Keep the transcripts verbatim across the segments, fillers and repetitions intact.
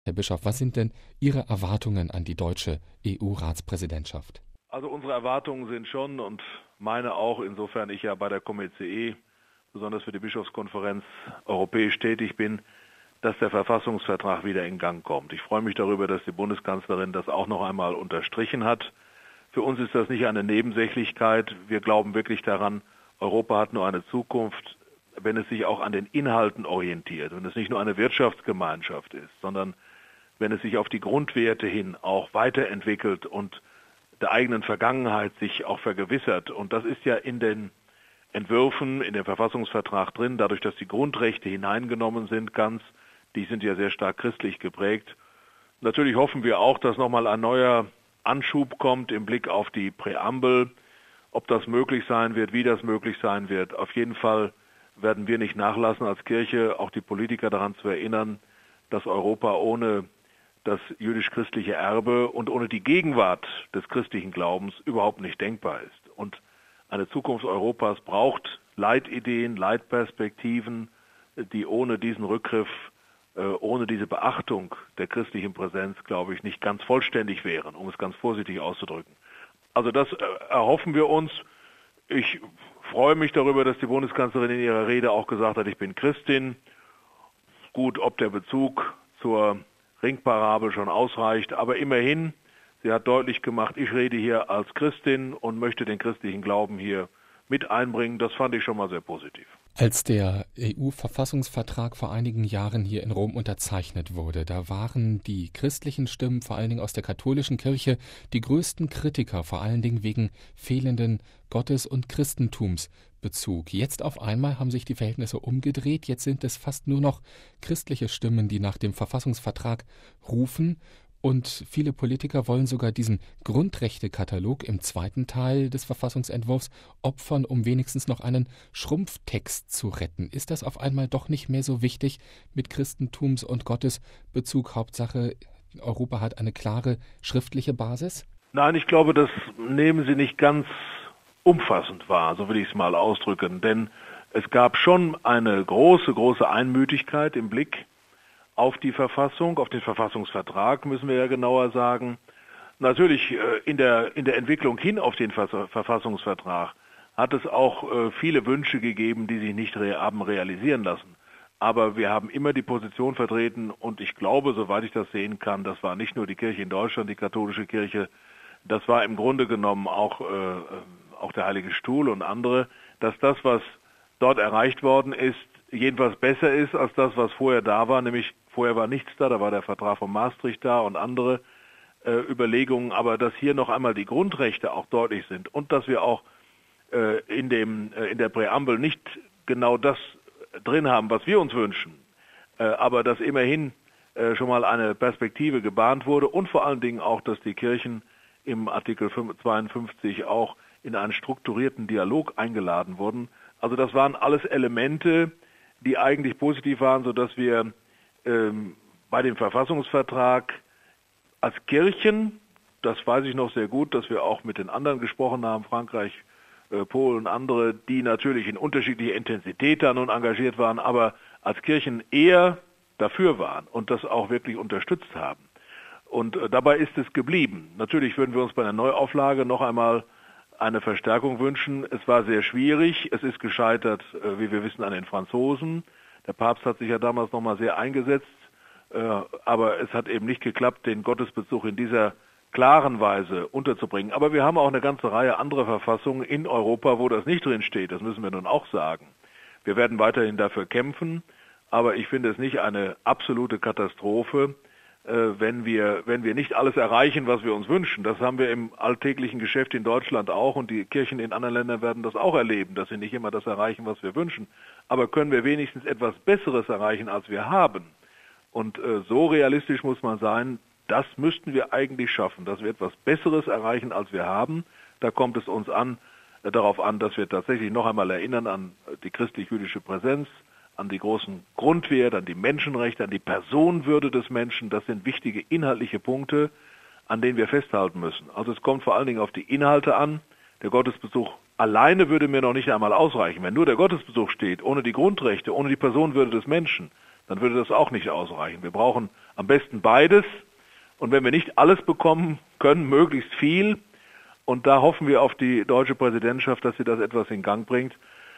Herr Bischof, was sind denn Ihre Erwartungen an die deutsche E U-Ratspräsidentschaft? Also unsere Erwartungen sind schon und meine auch, insofern ich ja bei der Komitee, besonders für die Bischofskonferenz, europäisch tätig bin, dass der Verfassungsvertrag wieder in Gang kommt. Ich freue mich darüber, dass die Bundeskanzlerin das auch noch einmal unterstrichen hat. Für uns ist das nicht eine Nebensächlichkeit. Wir glauben wirklich daran, Europa hat nur eine Zukunft, wenn es sich auch an den Inhalten orientiert, wenn es nicht nur eine Wirtschaftsgemeinschaft ist, sondern wenn es sich auf die Grundwerte hin auch weiterentwickelt und der eigenen Vergangenheit sich auch vergewissert. Und das ist ja in den Entwürfen, in dem Verfassungsvertrag drin, dadurch, dass die Grundrechte hineingenommen sind, ganz, die sind ja sehr stark christlich geprägt. Natürlich hoffen wir auch, dass nochmal ein neuer Anschub kommt im Blick auf die Präambel. Ob das möglich sein wird, wie das möglich sein wird. Auf jeden Fall werden wir nicht nachlassen als Kirche, auch die Politiker daran zu erinnern, dass Europa ohne das jüdisch-christliche Erbe und ohne die Gegenwart des christlichen Glaubens überhaupt nicht denkbar ist. Und eine Zukunft Europas braucht Leitideen, Leitperspektiven, die ohne diesen Rückgriff, ohne diese Beachtung der christlichen Präsenz, glaube ich, nicht ganz vollständig wären, um es ganz vorsichtig auszudrücken. Also das erhoffen wir uns. Ich freue mich darüber, dass die Bundeskanzlerin in ihrer Rede auch gesagt hat, ich bin Christin. Gut, ob der Bezug zur Ringparabel schon ausreicht, aber immerhin, sie hat deutlich gemacht, ich rede hier als Christin und möchte den christlichen Glauben hier mit einbringen. Das fand ich schon mal sehr positiv. Als der E U-Verfassungsvertrag vor einigen Jahren hier in Rom unterzeichnet wurde, da waren die christlichen Stimmen, vor allen Dingen aus der katholischen Kirche, die größten Kritiker, vor allen Dingen wegen fehlenden Gottes- und Christentumsbezug. Jetzt auf einmal haben sich die Verhältnisse umgedreht. Jetzt sind es fast nur noch christliche Stimmen, die nach dem Verfassungsvertrag rufen. Und viele Politiker wollen sogar diesen Grundrechtekatalog im zweiten Teil des Verfassungsentwurfs opfern, um wenigstens noch einen Schrumpftext zu retten. Ist das auf einmal doch nicht mehr so wichtig mit Christentums- und Gottesbezug? Hauptsache, Europa hat eine klare schriftliche Basis? Nein, ich glaube, das nehmen Sie nicht ganz umfassend wahr, so will ich es mal ausdrücken. Denn es gab schon eine große, große Einmütigkeit im Blick auf die Verfassung, auf den Verfassungsvertrag, müssen wir ja genauer sagen. Natürlich in der, in der Entwicklung hin auf den Verfassungsvertrag hat es auch viele Wünsche gegeben, die sich nicht haben realisieren lassen. Aber wir haben immer die Position vertreten und ich glaube, soweit ich das sehen kann, das war nicht nur die Kirche in Deutschland, die katholische Kirche, das war im Grunde genommen auch, äh, auch der Heilige Stuhl und andere, dass das, was dort erreicht worden ist, jedenfalls besser ist als das, was vorher da war, nämlich vorher war nichts da, da war der Vertrag von Maastricht da und andere äh, Überlegungen, aber dass hier noch einmal die Grundrechte auch deutlich sind und dass wir auch äh, in, dem, äh, in der Präambel nicht genau das drin haben, was wir uns wünschen, äh, aber dass immerhin äh, schon mal eine Perspektive gebahnt wurde und vor allen Dingen auch, dass die Kirchen im Artikel zweiundfünfzig auch in einen strukturierten Dialog eingeladen wurden. Also das waren alles Elemente, die eigentlich positiv waren, sodass wir ähm, bei dem Verfassungsvertrag als Kirchen, das weiß ich noch sehr gut, dass wir auch mit den anderen gesprochen haben, Frankreich, äh, Polen, andere, die natürlich in unterschiedlicher Intensität da nun engagiert waren, aber als Kirchen eher dafür waren und das auch wirklich unterstützt haben. Und äh, dabei ist es geblieben. Natürlich würden wir uns bei einer Neuauflage noch einmal eine Verstärkung wünschen. Es war sehr schwierig. Es ist gescheitert, äh, wie wir wissen, an den Franzosen. Der Papst hat sich ja damals noch mal sehr eingesetzt, äh, aber es hat eben nicht geklappt, den Gottesbezug in dieser klaren Weise unterzubringen. Aber wir haben auch eine ganze Reihe anderer Verfassungen in Europa, wo das nicht drin steht. Das müssen wir nun auch sagen. Wir werden weiterhin dafür kämpfen, aber ich finde es nicht eine absolute Katastrophe, wenn wir, wenn wir nicht alles erreichen, was wir uns wünschen. Das haben wir im alltäglichen Geschäft in Deutschland auch und die Kirchen in anderen Ländern werden das auch erleben, dass sie nicht immer das erreichen, was wir wünschen. Aber können wir wenigstens etwas Besseres erreichen, als wir haben? Und äh, so realistisch muss man sein, das müssten wir eigentlich schaffen, dass wir etwas Besseres erreichen, als wir haben. Da kommt es uns an, äh, darauf an, dass wir tatsächlich noch einmal erinnern an die christlich-jüdische Präsenz, an die großen Grundwerte, an die Menschenrechte, an die Personenwürde des Menschen. Das sind wichtige inhaltliche Punkte, an denen wir festhalten müssen. Also es kommt vor allen Dingen auf die Inhalte an. Der Gottesbesuch alleine würde mir noch nicht einmal ausreichen. Wenn nur der Gottesbesuch steht, ohne die Grundrechte, ohne die Personenwürde des Menschen, dann würde das auch nicht ausreichen. Wir brauchen am besten beides. Und wenn wir nicht alles bekommen können, möglichst viel. Und da hoffen wir auf die deutsche Präsidentschaft, dass sie das etwas in Gang bringt.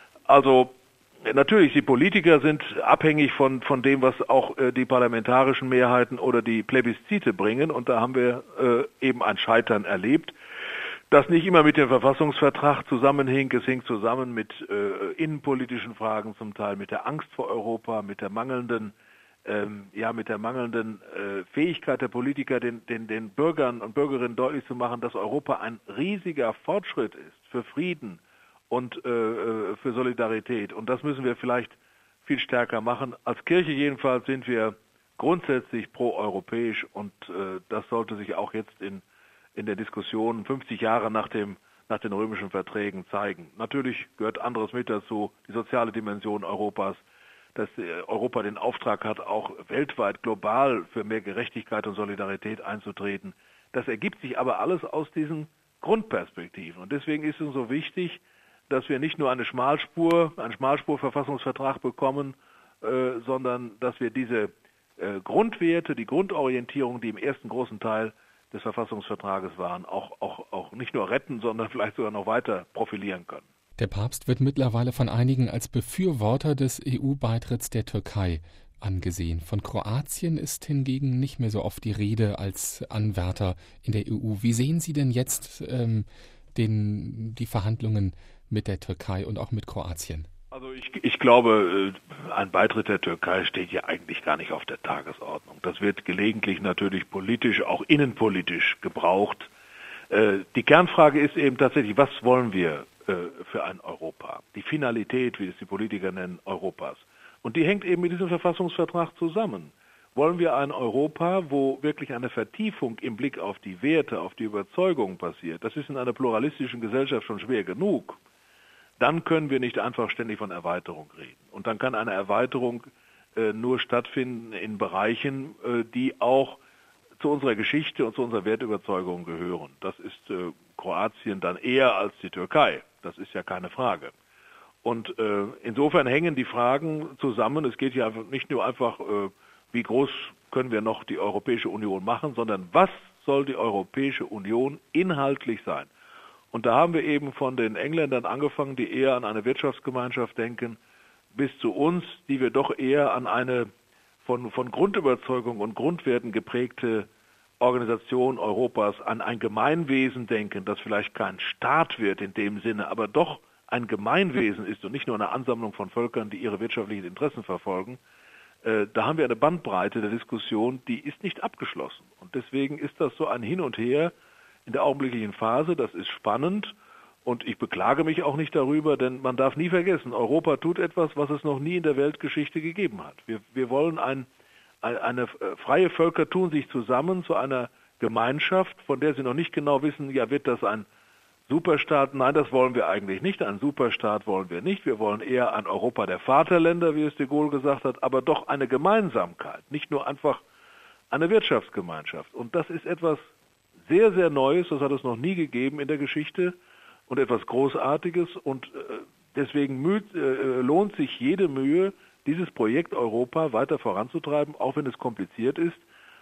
Also natürlich, die Politiker sind abhängig von, von dem, was auch äh, die parlamentarischen Mehrheiten oder die Plebiszite bringen. Und da haben wir äh, eben ein Scheitern erlebt, das nicht immer mit dem Verfassungsvertrag zusammenhing. Es hing zusammen mit äh, innenpolitischen Fragen zum Teil, mit der Angst vor Europa, mit der mangelnden Ähm, ja, mit der mangelnden äh, Fähigkeit der Politiker, den, den, den Bürgern und Bürgerinnen deutlich zu machen, dass Europa ein riesiger Fortschritt ist für Frieden und äh, für Solidarität. Und das müssen wir vielleicht viel stärker machen. Als Kirche jedenfalls sind wir grundsätzlich pro-europäisch und äh, das sollte sich auch jetzt in, in der Diskussion fünfzig Jahre nach, dem, nach den römischen Verträgen zeigen. Natürlich gehört anderes mit dazu, die soziale Dimension Europas, dass Europa den Auftrag hat, auch weltweit, global für mehr Gerechtigkeit und Solidarität einzutreten. Das ergibt sich aber alles aus diesen Grundperspektiven. Und deswegen ist es so wichtig, dass wir nicht nur eine Schmalspur, einen Schmalspur-Verfassungsvertrag bekommen, äh, sondern dass wir diese äh, Grundwerte, die Grundorientierung, die im ersten großen Teil des Verfassungsvertrages waren, auch, auch, auch nicht nur retten, sondern vielleicht sogar noch weiter profilieren können. Der Papst wird mittlerweile von einigen als Befürworter des E U-Beitritts der Türkei angesehen. Von Kroatien ist hingegen nicht mehr so oft die Rede als Anwärter in der E U. Wie sehen Sie denn jetzt ähm, den, die Verhandlungen mit der Türkei und auch mit Kroatien? Also ich, ich glaube, ein Beitritt der Türkei steht ja eigentlich gar nicht auf der Tagesordnung. Das wird gelegentlich natürlich politisch, auch innenpolitisch gebraucht. Die Kernfrage ist eben tatsächlich, was wollen wir für ein Europa? Die Finalität, wie es die Politiker nennen, Europas. Und die hängt eben mit diesem Verfassungsvertrag zusammen. Wollen wir ein Europa, wo wirklich eine Vertiefung im Blick auf die Werte, auf die Überzeugung passiert? Das ist in einer pluralistischen Gesellschaft schon schwer genug. Dann können wir nicht einfach ständig von Erweiterung reden. Und dann kann eine Erweiterung äh, nur stattfinden in Bereichen, äh, die auch zu unserer Geschichte und zu unserer Wertüberzeugung gehören. Das ist äh, Kroatien dann eher als die Türkei. Das ist ja keine Frage. Und äh, insofern hängen die Fragen zusammen. Es geht ja nicht nur einfach, äh, wie groß können wir noch die Europäische Union machen, sondern was soll die Europäische Union inhaltlich sein? Und da haben wir eben von den Engländern angefangen, die eher an eine Wirtschaftsgemeinschaft denken, bis zu uns, die wir doch eher an eine von, von Grundüberzeugung und Grundwerten geprägte Organisation Europas, an ein Gemeinwesen denken, das vielleicht kein Staat wird in dem Sinne, aber doch ein Gemeinwesen ist und nicht nur eine Ansammlung von Völkern, die ihre wirtschaftlichen Interessen verfolgen. Äh, da haben wir eine Bandbreite der Diskussion, die ist nicht abgeschlossen. Und deswegen ist das so ein Hin und Her in der augenblicklichen Phase. Das ist spannend und ich beklage mich auch nicht darüber, denn man darf nie vergessen, Europa tut etwas, was es noch nie in der Weltgeschichte gegeben hat. Wir, wir wollen ein, ein, eine freie Völker tun sich zusammen zu einer Gemeinschaft, von der sie noch nicht genau wissen, ja, wird das ein Superstaat? Nein, das wollen wir eigentlich nicht. Ein Superstaat wollen wir nicht. Wir wollen eher ein Europa der Vaterländer, wie es de Gaulle gesagt hat, aber doch eine Gemeinsamkeit, nicht nur einfach eine Wirtschaftsgemeinschaft. Und das ist etwas sehr, sehr Neues, das hat es noch nie gegeben in der Geschichte und etwas Großartiges. Und deswegen müht, äh, lohnt sich jede Mühe, dieses Projekt Europa weiter voranzutreiben, auch wenn es kompliziert ist.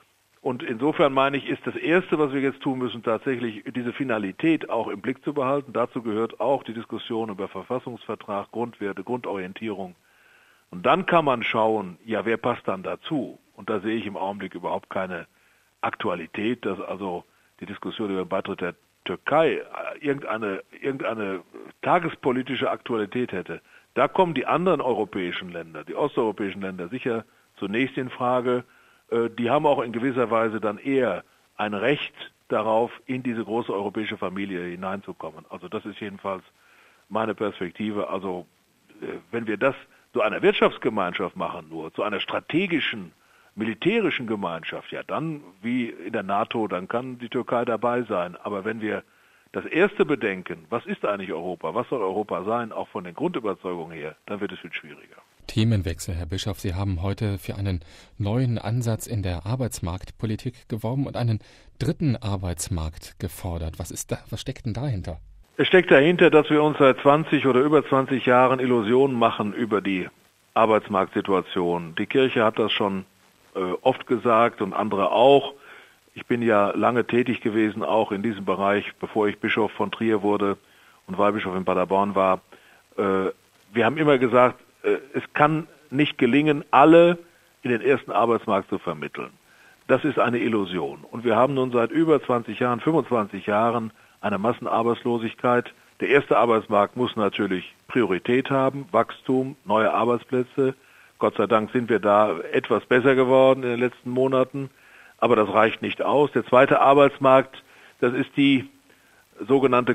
Und insofern meine ich, ist das Erste, was wir jetzt tun müssen, tatsächlich diese Finalität auch im Blick zu behalten. Dazu gehört auch die Diskussion über Verfassungsvertrag, Grundwerte, Grundorientierung. Und dann kann man schauen, ja, wer passt dann dazu? Und da sehe ich im Augenblick überhaupt keine Aktualität, dass also die Diskussion über den Beitritt der Türkei irgendeine, irgendeine tagespolitische Aktualität hätte. Da kommen die anderen europäischen Länder, die osteuropäischen Länder sicher zunächst in Frage. Die haben auch in gewisser Weise dann eher ein Recht darauf, in diese große europäische Familie hineinzukommen. Also das ist jedenfalls meine Perspektive. Also wenn wir das zu einer Wirtschaftsgemeinschaft machen nur, zu einer strategischen, militärischen Gemeinschaft, ja dann, wie in der NATO, dann kann die Türkei dabei sein. Aber wenn wir das Erste bedenken, was ist eigentlich Europa, was soll Europa sein, auch von den Grundüberzeugungen her, dann wird es viel schwieriger. Themenwechsel, Herr Bischof. Sie haben heute für einen neuen Ansatz in der Arbeitsmarktpolitik geworben und einen dritten Arbeitsmarkt gefordert. Was ist da, was steckt denn dahinter? Es steckt dahinter, dass wir uns seit zwanzig oder über zwanzig Jahren Illusionen machen über die Arbeitsmarktsituation. Die Kirche hat das schon äh, oft gesagt und andere auch. Ich bin ja lange tätig gewesen, auch in diesem Bereich, bevor ich Bischof von Trier wurde und Weihbischof in Paderborn war. Äh, wir haben immer gesagt, äh, es kann nicht gelingen, alle in den ersten Arbeitsmarkt zu vermitteln. Das ist eine Illusion. Und wir haben nun seit über zwanzig Jahren, fünfundzwanzig Jahren eine Massenarbeitslosigkeit. Der erste Arbeitsmarkt muss natürlich Priorität haben, Wachstum, neue Arbeitsplätze. Gott sei Dank sind wir da etwas besser geworden in den letzten Monaten, aber das reicht nicht aus. Der zweite Arbeitsmarkt, das ist die sogenannte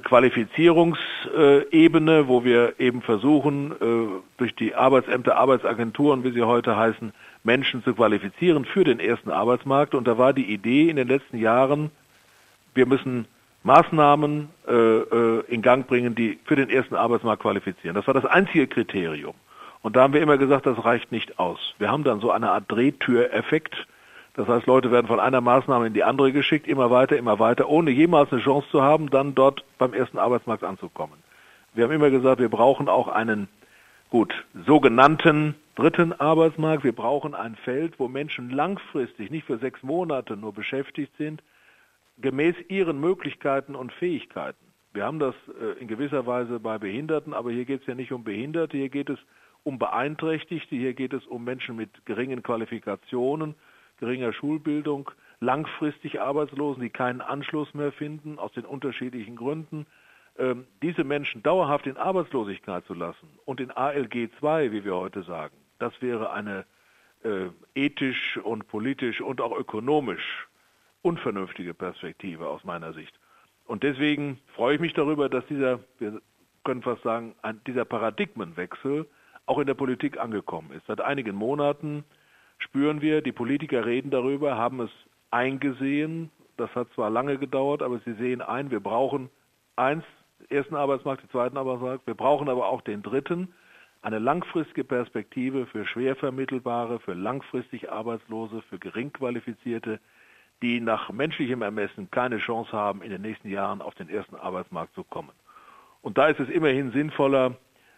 Qualifizierungsebene, wo wir eben versuchen, durch die Arbeitsämter, Arbeitsagenturen, wie sie heute heißen, Menschen zu qualifizieren für den ersten Arbeitsmarkt. Und da war die Idee in den letzten Jahren, wir müssen Maßnahmen äh, in Gang bringen, die für den ersten Arbeitsmarkt qualifizieren. Das war das einzige Kriterium. Und da haben wir immer gesagt, das reicht nicht aus. Wir haben dann so eine Art Drehtüreffekt. Das heißt, Leute werden von einer Maßnahme in die andere geschickt, immer weiter, immer weiter, ohne jemals eine Chance zu haben, dann dort beim ersten Arbeitsmarkt anzukommen. Wir haben immer gesagt, wir brauchen auch einen, gut, sogenannten dritten Arbeitsmarkt. Wir brauchen ein Feld, wo Menschen langfristig, nicht für sechs Monate nur beschäftigt sind, gemäß ihren Möglichkeiten und Fähigkeiten. Wir haben das äh, in gewisser Weise bei Behinderten, aber hier geht es ja nicht um Behinderte, hier geht es um Beeinträchtigte, hier geht es um Menschen mit geringen Qualifikationen, geringer Schulbildung, langfristig Arbeitslosen, die keinen Anschluss mehr finden, aus den unterschiedlichen Gründen. Ähm, diese Menschen dauerhaft in Arbeitslosigkeit zu lassen und in A L G zwei, wie wir heute sagen, das wäre eine äh, ethisch und politisch und auch ökonomisch unvernünftige Perspektive aus meiner Sicht. Und deswegen freue ich mich darüber, dass dieser, wir können fast sagen, ein, dieser Paradigmenwechsel auch in der Politik angekommen ist. Seit einigen Monaten spüren wir, die Politiker reden darüber, haben es eingesehen. Das hat zwar lange gedauert, aber sie sehen ein, wir brauchen eins, den ersten Arbeitsmarkt, den zweiten Arbeitsmarkt, wir brauchen aber auch den dritten, eine langfristige Perspektive für schwer vermittelbare, für langfristig Arbeitslose, für geringqualifizierte, die nach menschlichem Ermessen keine Chance haben, in den nächsten Jahren auf den ersten Arbeitsmarkt zu kommen. Und da ist es immerhin sinnvoller,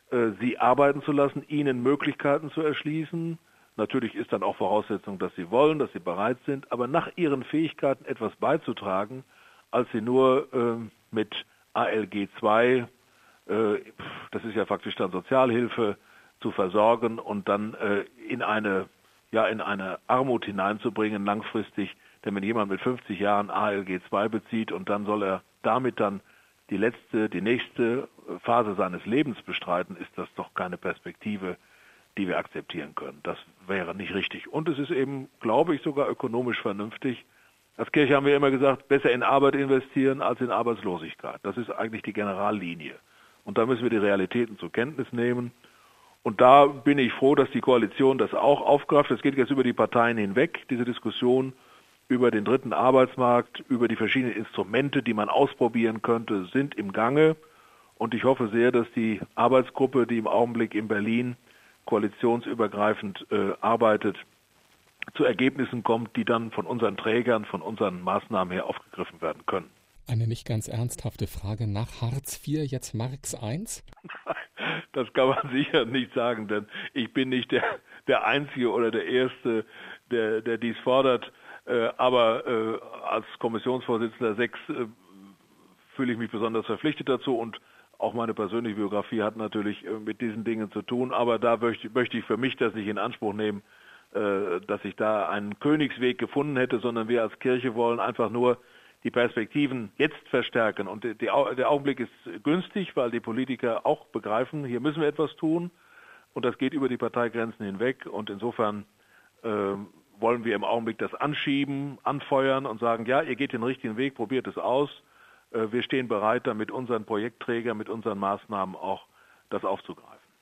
sie arbeiten zu lassen, ihnen Möglichkeiten zu erschließen. Natürlich ist dann auch Voraussetzung, dass sie wollen, dass sie bereit sind, aber nach ihren Fähigkeiten etwas beizutragen, als sie nur äh, mit A L G zwei, äh, das ist ja faktisch dann Sozialhilfe, zu versorgen und dann äh, in eine, ja, in eine Armut hineinzubringen langfristig. Denn wenn jemand mit fünfzig Jahren A L G zwei bezieht und dann soll er damit dann die letzte, die nächste Phase seines Lebens bestreiten, ist das doch keine Perspektive, die wir akzeptieren können. Das wäre nicht richtig. Und es ist eben, glaube ich, sogar ökonomisch vernünftig. Als Kirche haben wir immer gesagt, besser in Arbeit investieren als in Arbeitslosigkeit. Das ist eigentlich die Generallinie. Und da müssen wir die Realitäten zur Kenntnis nehmen. Und da bin ich froh, dass die Koalition das auch aufgreift. Das geht jetzt über die Parteien hinweg, diese Diskussion über den dritten Arbeitsmarkt, über die verschiedenen Instrumente, die man ausprobieren könnte, sind im Gange. Und ich hoffe sehr, dass die Arbeitsgruppe, die im Augenblick in Berlin koalitionsübergreifend äh, arbeitet, zu Ergebnissen kommt, die dann von unseren Trägern, von unseren Maßnahmen her aufgegriffen werden können. Eine nicht ganz ernsthafte Frage nach Hartz vier, jetzt Marx eins? Das kann man sicher nicht sagen, denn ich bin nicht der, der Einzige oder der Erste, der, der dies fordert. Äh, aber äh, als Kommissionsvorsitzender sechs äh, fühle ich mich besonders verpflichtet dazu und auch meine persönliche Biografie hat natürlich äh, mit diesen Dingen zu tun. Aber da möchte, möchte ich für mich das nicht in Anspruch nehmen, äh, dass ich da einen Königsweg gefunden hätte, sondern wir als Kirche wollen einfach nur die Perspektiven jetzt verstärken. Und die, die, der Augenblick ist günstig, weil die Politiker auch begreifen, hier müssen wir etwas tun. Und das geht über die Parteigrenzen hinweg. Und insofern äh, wollen wir im Augenblick das anschieben, anfeuern und sagen, ja, ihr geht den richtigen Weg, probiert es aus. Äh, wir stehen bereit, da mit unseren Projektträgern, mit unseren Maßnahmen auch das aufzugreifen.